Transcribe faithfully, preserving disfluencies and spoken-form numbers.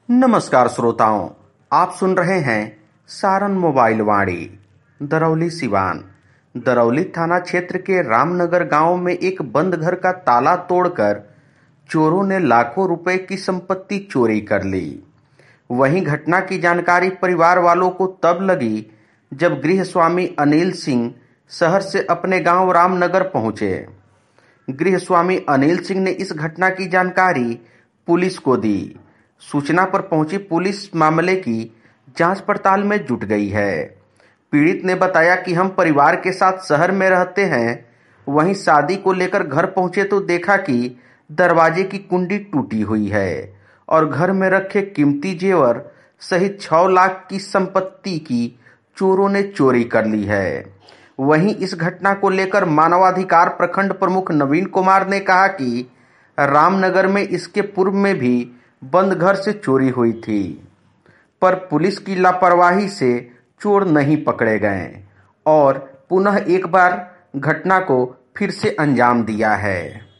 नमस्कार श्रोताओं, आप सुन रहे हैं सारण मोबाइल वाणी। दरौली सिवान दरौली थाना क्षेत्र के रामनगर गांव में एक बंद घर का ताला तोड़कर चोरों ने लाखों रुपए की संपत्ति चोरी कर ली। वहीं घटना की जानकारी परिवार वालों को तब लगी जब गृह स्वामी अनिल सिंह शहर से अपने गांव रामनगर पहुंचे। गृह स्वामी अनिल सिंह ने इस घटना की जानकारी पुलिस को दी। सूचना पर पहुंची पुलिस मामले की जांच पड़ताल में जुट गई है। पीड़ित ने बताया कि हम परिवार के साथ शहर में रहते हैं, वहीं शादी को लेकर घर पहुंचे तो देखा कि दरवाजे की कुंडी टूटी हुई है और घर में रखे कीमती जेवर सहित छह लाख की संपत्ति की चोरों ने चोरी कर ली है। वहीं इस घटना को लेकर मानवाधिकार प्रखंड प्रमुख नवीन कुमार ने कहा कि रामनगर में इसके पूर्व में भी बंद घर से चोरी हुई थी, पर पुलिस की लापरवाही से चोर नहीं पकड़े गए और पुनः एक बार घटना को फिर से अंजाम दिया है।